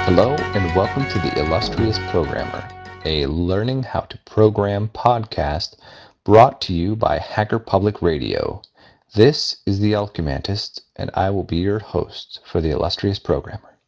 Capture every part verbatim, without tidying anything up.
Hello and welcome to The Illustrious Programmer, a learning how to program podcast brought to you by Hacker Public Radio. This is The Alchemantist, and I will be your host for The Illustrious Programmer.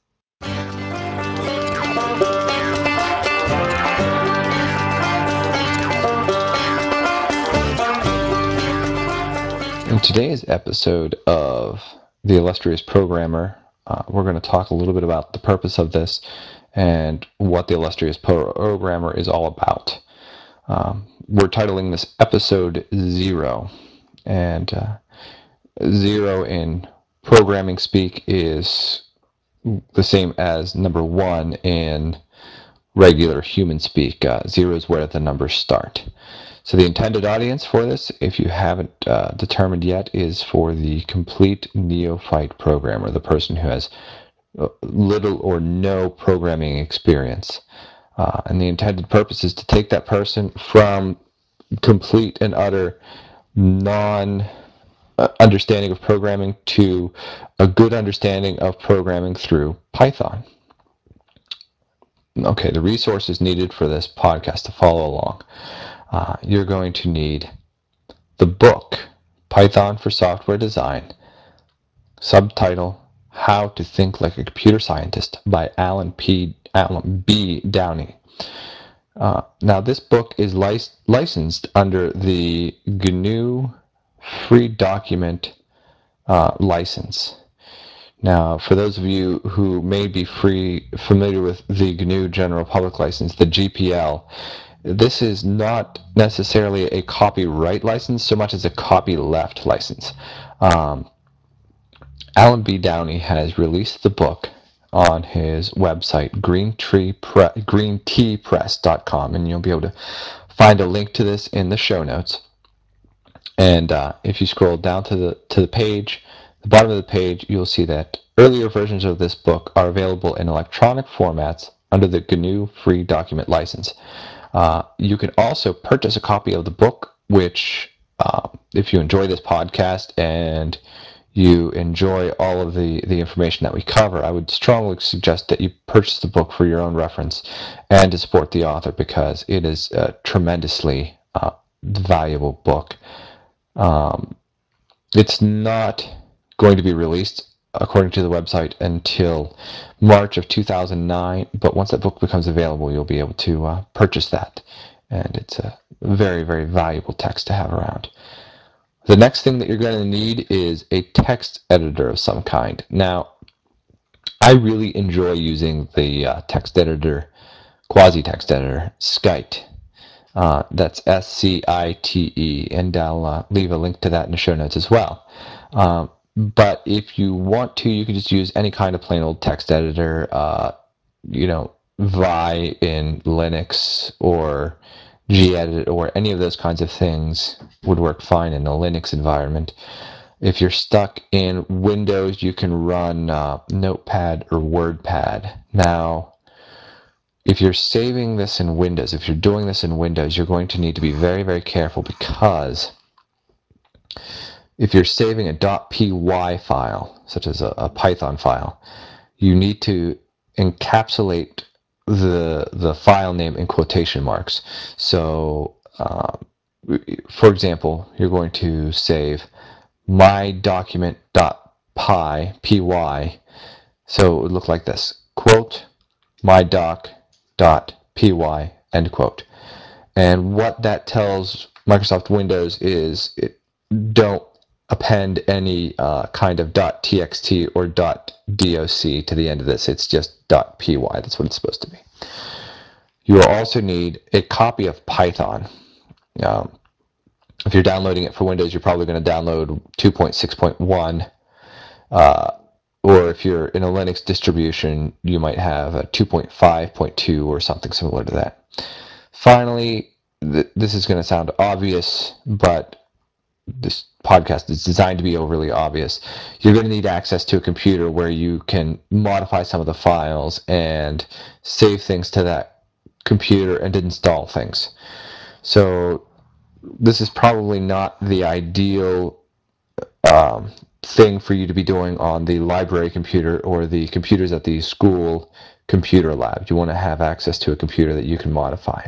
In today's episode of The Illustrious Programmer, uh, we're going to talk a little bit about the purpose of this and what The Illustrious Programmer is all about. Um, we're titling this episode Zero, and uh, zero in programming speak is the same as number one in regular human speak. Uh, zero is where the numbers start. So the intended audience for this, if you haven't uh, determined yet, is for the complete neophyte programmer, the person who has little or no programming experience. Uh, and the intended purpose is to take that person from complete and utter non understanding of programming to a good understanding of programming through Python. Okay, the resources needed for this podcast to follow along. Uh, you're going to need the book, Python for Software Design, subtitle, How to Think Like a Computer Scientist by Alan P. Alan B. Downey. Uh, now, this book is lic- licensed under the G N U Free Document uh, license. Now, for those of you who may be free familiar with the G N U General Public License, the G P L, this is not necessarily a copyright license so much as a copyleft license. Um, Alan B. Downey has released the book on his website, green tree pre- green tea press dot com, and you'll be able to find a link to this in the show notes. And uh, if you scroll down to the to the page, the bottom of the page, you'll see that earlier versions of this book are available in electronic formats under the G N U Free Document License. Uh, you can also purchase a copy of the book, which, uh, if you enjoy this podcast and you enjoy all of the, the information that we cover, I would strongly suggest that you purchase the book for your own reference and to support the author, because it is a tremendously uh, valuable book. Um, it's not going to be released, according to the website, until March of two thousand nine, but once that book becomes available, you'll be able to uh, purchase that, and it's a very, very valuable text to have around. The next thing that you're going to need is a text editor of some kind. Now, I really enjoy using the uh, text editor, quasi-text editor, Scite. Uh, that's S C I T E, and I'll uh, leave a link to that in the show notes as well. Um, but if you want to, you can just use any kind of plain old text editor, uh, you know, Vi in Linux or gedit or any of those kinds of things would work fine in a Linux environment. If you're stuck in Windows, you can run uh, Notepad or WordPad. Now, if you're saving this in Windows, if you're doing this in Windows, you're going to need to be very, very careful, because if you're saving a .py file, such as a, a Python file, you need to encapsulate the the file name in quotation marks. So, uh, for example, you're going to save my document .py, py, so it would look like this, quote, my doc dot py, end quote. And what that tells Microsoft Windows is, it, don't append any uh, kind of .txt or .doc to the end of this. It's just .py. That's what it's supposed to be. You will also need a copy of Python. Um, if you're downloading it for Windows, you're probably going to download two point six point one. Uh, or if you're in a Linux distribution, you might have a two point five point two or something similar to that. Finally, th- this is going to sound obvious, but this podcast is designed to be overly obvious. You're going to need access to a computer where you can modify some of the files and save things to that computer and install things. So this is probably not the ideal um, thing for you to be doing on the library computer or the computers at the school computer lab. You want to have access to a computer that you can modify.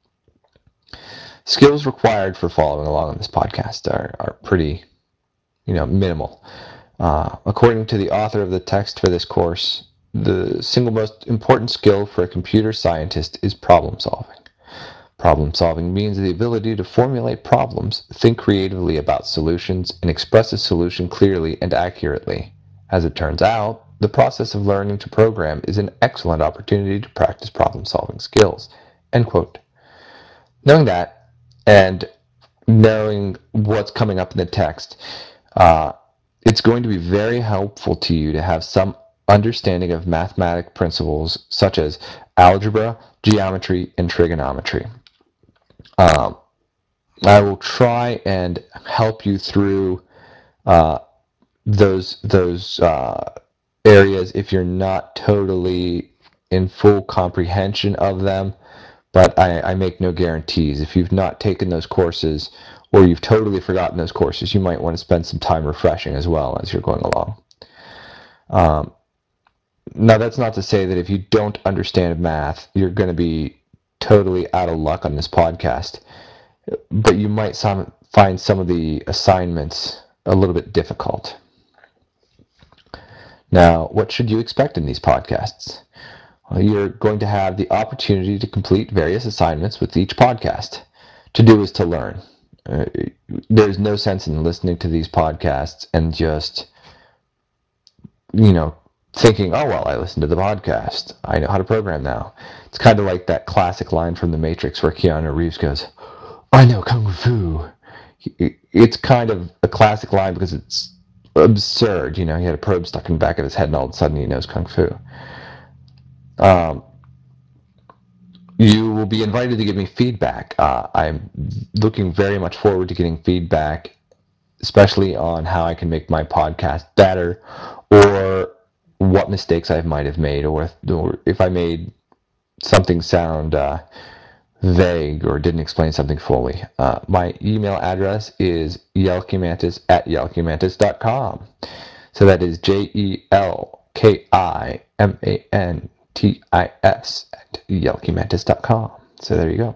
Skills required for following along on this podcast are, are pretty, you know, minimal. Uh, according to the author of the text for this course, the single most important skill for a computer scientist is problem solving. Problem solving means the ability to formulate problems, think creatively about solutions, and express a solution clearly and accurately. As it turns out, the process of learning to program is an excellent opportunity to practice problem solving skills. End quote. Knowing that, and knowing what's coming up in the text, uh, it's going to be very helpful to you to have some understanding of mathematic principles such as algebra, geometry, and trigonometry. Um, I will try and help you through uh, those those uh, areas if you're not totally in full comprehension of them. But I, I make no guarantees. If you've not taken those courses or you've totally forgotten those courses, you might want to spend some time refreshing as well as you're going along. Um, now, that's not to say that if you don't understand math, you're going to be totally out of luck on this podcast. But you might some, find some of the assignments a little bit difficult. Now, what should you expect in these podcasts? Well, you're going to have the opportunity to complete various assignments with each podcast. To do is to learn. Uh, there's no sense in listening to these podcasts and just, you know, thinking, oh, well, I listened to the podcast. I know how to program now. It's kind of like that classic line from The Matrix where Keanu Reeves goes, I know Kung Fu. It's kind of a classic line because it's absurd. You know, he had a probe stuck in the back of his head and all of a sudden he knows Kung Fu. Um, you will be invited to give me feedback. Uh, I'm looking very much forward to getting feedback, especially on how I can make my podcast better or what mistakes I might have made or if, or if I made something sound uh, vague or didn't explain something fully. Uh, my email address is yelkimantis at yelkimantis dot com. So that is J E L K I M A N T I S at yelkimantis dot com. So there you go.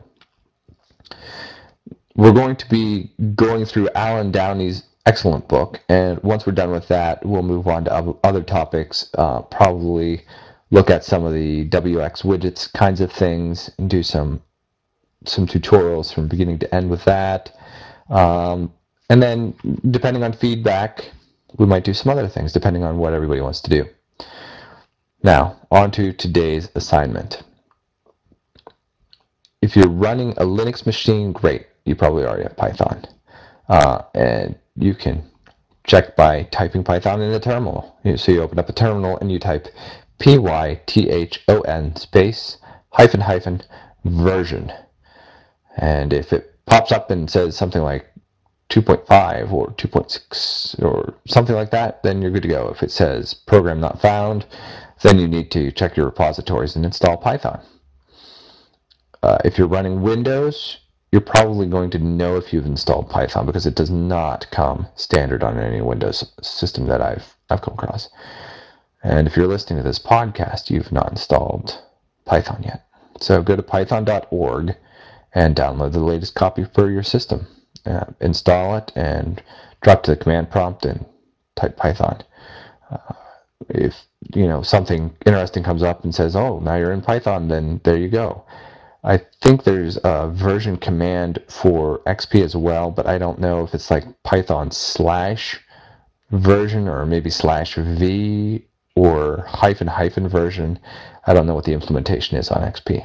We're going to be going through Alan Downey's excellent book, and once we're done with that, we'll move on to other topics, uh, probably look at some of the W X widgets kinds of things, and do some some tutorials from beginning to end with that. Um, and then, depending on feedback, we might do some other things, depending on what everybody wants to do. Now, on to today's assignment. If you're running a Linux machine, great. You probably already have Python. Uh, and you can check by typing Python in the terminal. So you open up a terminal and you type P Y T H O N space hyphen hyphen version. And if it pops up and says something like two point five or two point six or something like that, then you're good to go. If it says program not found, then you need to check your repositories and install Python. Uh, if you're running Windows, you're probably going to know if you've installed Python because it does not come standard on any Windows system that I've I've come across. And if you're listening to this podcast, you've not installed Python yet. So go to python dot org and download the latest copy for your system. Uh, install it and drop to the command prompt and type Python. Uh, if you know something interesting comes up and says, "Oh, now you're in Python," then there you go. I think there's a version command for X P as well, but I don't know if it's like Python slash version or maybe slash V or hyphen hyphen version. I don't know what the implementation is on X P.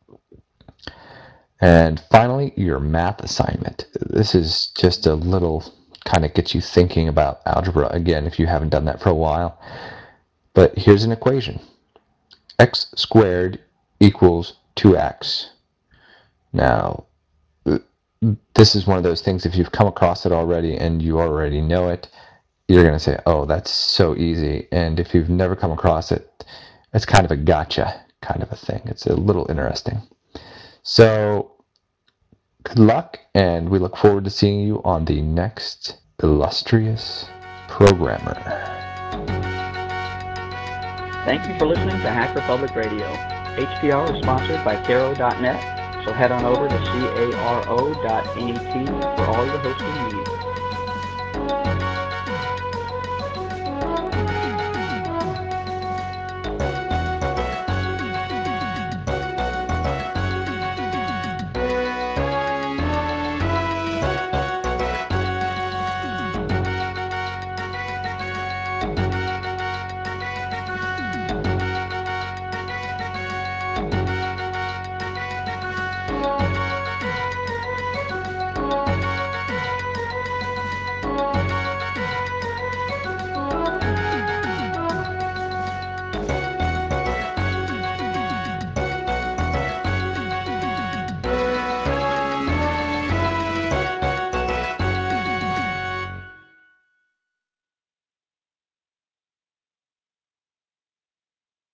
And finally, your math assignment. This is just a little kind of gets you thinking about algebra again if you haven't done that for a while. But here's an equation. X squared equals two x. Now, this is one of those things, if you've come across it already and you already know it, you're going to say, oh, that's so easy. And if you've never come across it, it's kind of a gotcha kind of a thing. It's a little interesting. So good luck, and we look forward to seeing you on the next illustrious programmer. Thank you for listening to Hacker Public Radio. H P R is sponsored by Caro dot net, so head on over to caro dot net for all your hosting needs.